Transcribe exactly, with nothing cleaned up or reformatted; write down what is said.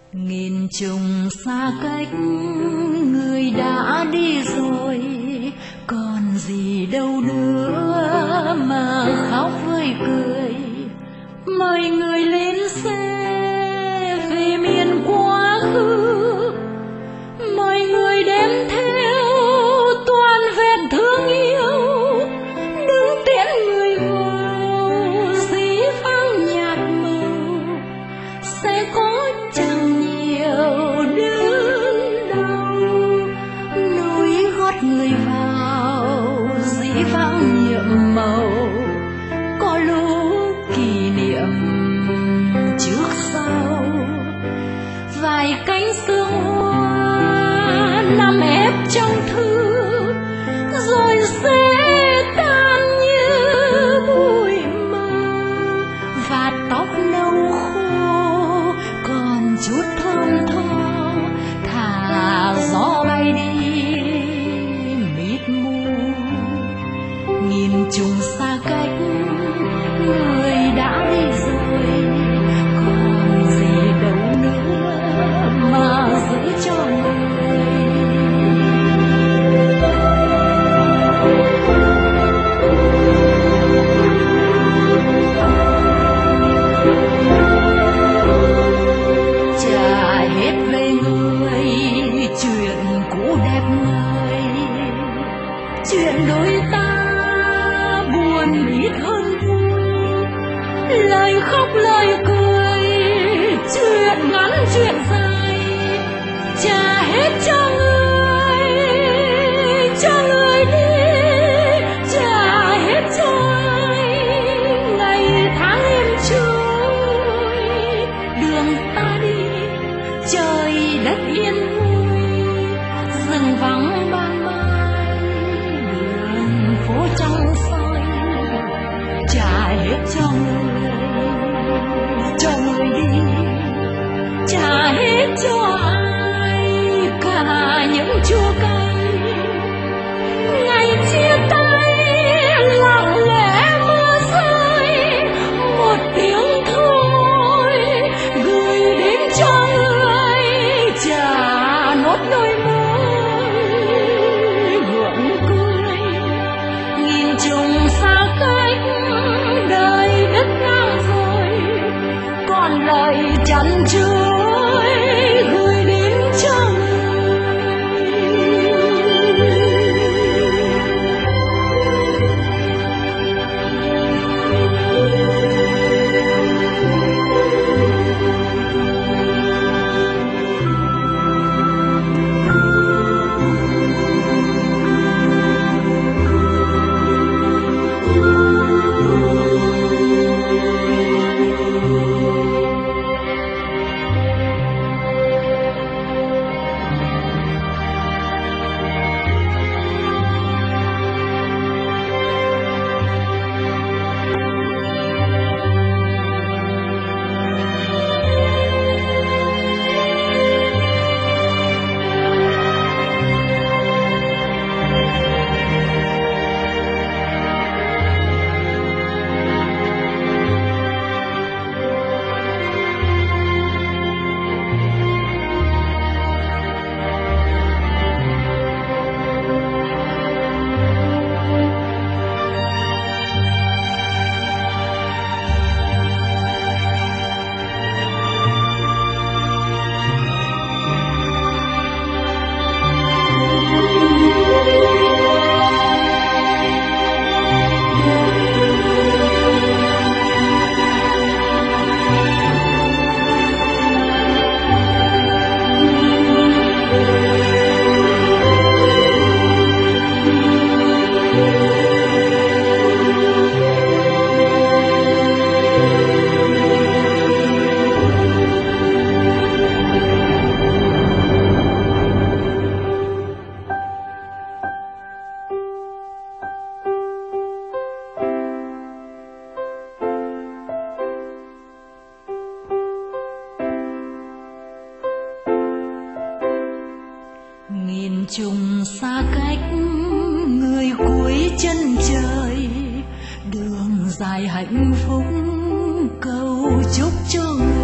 Nghìn trùng xa cách người đã đi rồi, còn gì đâu nữa mà khóc với cười. Mời người lên xe về miền quá khứ, mời người đem theo toàn vẹn thương yêu, đứng tiễn người vào dĩ vãng nhạt màu. Sẽ có chẳng nhiều đớn đau, núi gót người vào dĩ vãng nhiệm màu. Có lúc kỷ niệm trước sau, vài cánh sương hoa nằm ép trong thư, rồi sẽ tan như bụi mờ. Và tóc nâu khô còn chút thơm tho, thả gió bay đi mịt mù. Nghìn trùng xa cách người đã đi rồi, còn gì đâu nữa mà giữ cho người. Chả hết về người chuyện cũ đẹp ngời, chuyện đôi ta buồn ít hơn vui. Lời khóc lời cười, chuyện ngắn chuyện dài, trả hết cho người, cho người đi, trả hết cho ai. Ngày tháng êm trôi, đường ta đi, trời đất yên vui. Rừng vắng ban mai, đường phố trăng soi, trả hết cho người, cho người đi, trả hết cho ai. Cả những chua cay ngày chia tay, lặng lẽ mưa rơi một tiếng thôi, gửi đến cho người, trả nốt đôi môi gượng cười. Nghìn trùng xa cách đời đất ngang rồi, còn lời chăn chuối gửi đến cho người. Nghìn trùng xa cách người cuối chân trời, đường dài hạnh phúc cầu chúc cho người.